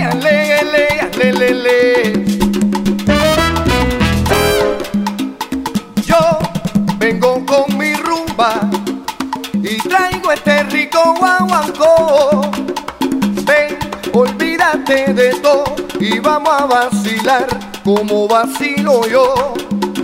ale, ale, ale, ale, ale. Yo vengo con mi rumba y traigo este rico guaguancó. Ven, olvídate de todo y vamos a vacilar como vacilo yo.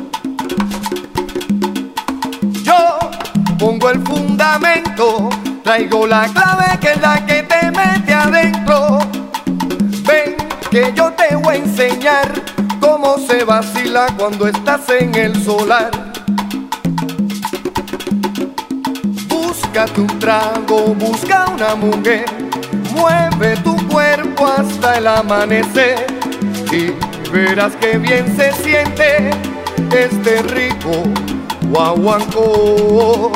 Yo pongo el fundamento, traigo la clave que es la que te mete adentro. Ven que yo te voy a enseñar cómo se vacila cuando estás en el solar. Búscate un trago, busca una mujer, mueve tu cuerpo hasta el amanecer y verás que bien se siente este rico guaguancó.